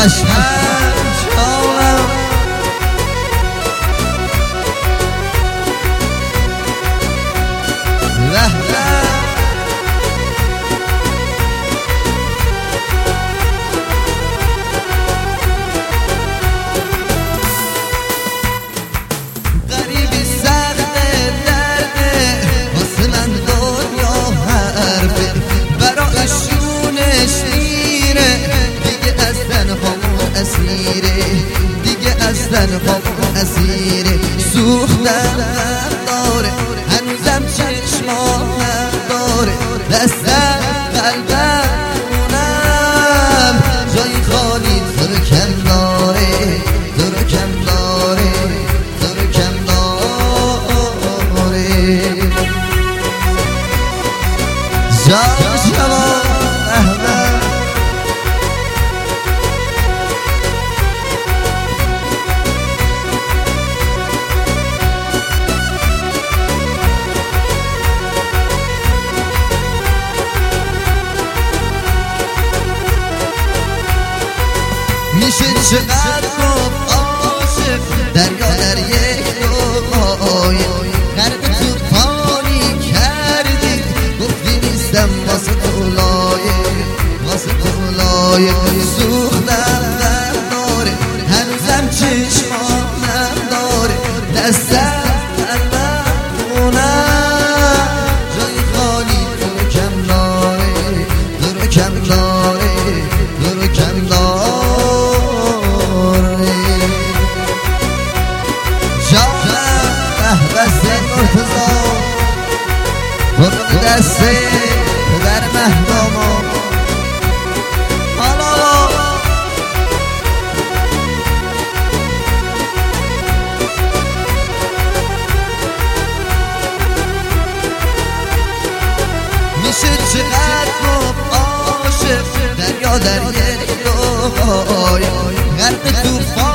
قشنگ شامم غریبی سخت درده واسه من دنیا حرفه برای شونش میره دیگه از تنهامون اسیره دیگه از تنهامون اسیره سوختم داره هنوزم چشمام داره دستم قلبم اونم جایی خالی تو رو کم داره تو رو کم داره تو رو کم داره جان شما احمد میشه چقدر گفت عاشق دریا در یک دعای غرق توفانی کردی گفتی نیستم واسه تو لایق واسه تو لایق سوختم داره هنوزم چشمانم داره دستم قلبم خونم جای خالی تو رو کم داره تو رو کم داره تو رو کم داره خود دسته در مهداما حالا میشه چقدر گفت عاشق دریا در یک دعای غرق توفان